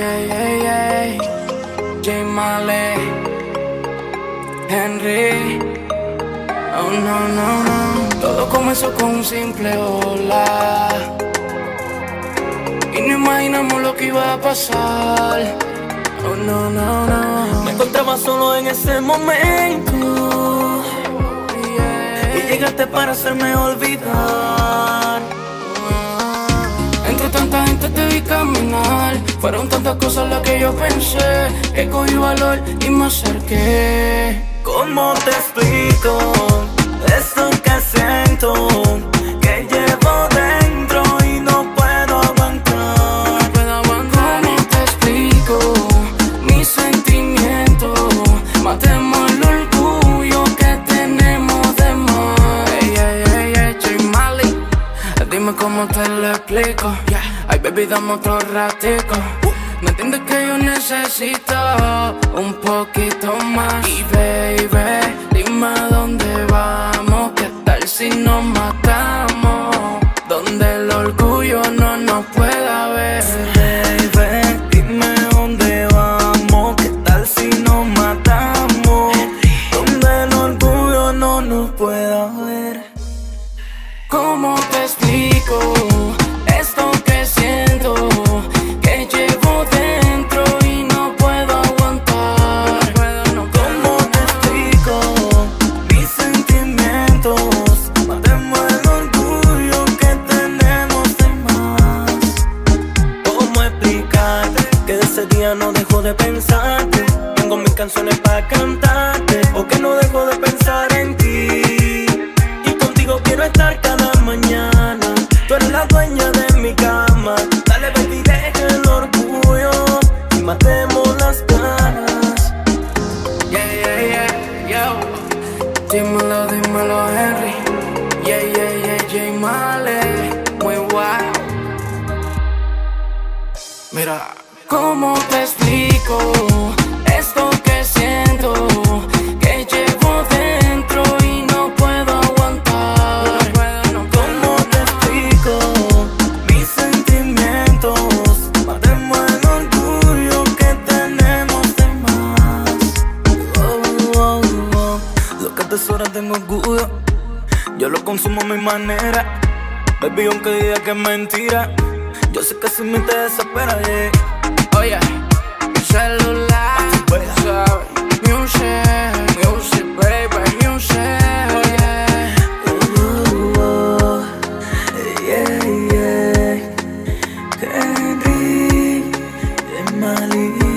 yeah. J Male, Henry. Oh no. Todo comenzó con un simple hola y no imaginamos lo que iba a pasar. Oh no. Me encontraba solo en ese momento, y llegaste para hacerme olvidar. Entre tanta gente te vi caminar. Fueron tantas cosas las que yo pensé, que cogí valor y me acerqué. ¿Cómo te explico esto que siento, que llevo dentro y no puedo aguantar? ¿Cómo te explico mis sentimientos? Matemos el orgullo que tenemos de más. Ey, J Male, dime cómo te lo explico. Ay, baby, dame otro ratico. ¿Me entiendes que yo necesito un poquito más? Y baby, dime a dónde vamos. ¿Qué tal si nos matamos? Donde el orgullo no nos pueda ver. Baby, dime dónde vamos. ¿Qué tal si nos matamos? Donde el orgullo no nos pueda ver. ¿Cómo te explico esto que siento, que llevo dentro y no puedo aguantar? ¿Cómo te explico mis sentimientos? Matemos el orgullo que tenemos de más. ¿Cómo explicarte que de ese día no dejo de pensarte? Tengo mis canciones para cantarte, porque no dejo de pensar en ti. Y contigo quiero estar cada mañana. Tú eres la dueña de mi cama. Dale, baby, deja el orgullo y matemos las ganas. Yeah, yo. Dímelo, Henry. Yeah, J Male, muy wow. Mira, ¿cómo te explico esto que siento, que llevo dentro y no puedo aguantar? ¿Cómo te explico mis sentimientos? Matemos el orgullo que tenemos de más. Lo que atesoras de mi orgullo, yo lo consumo a mi manera. Baby, aunque diga que es mentira, yo sé que sin mí te desespera, yeah. Oye, celular, ¿sabes? Music, baby, music, yeah. Henry, J Male.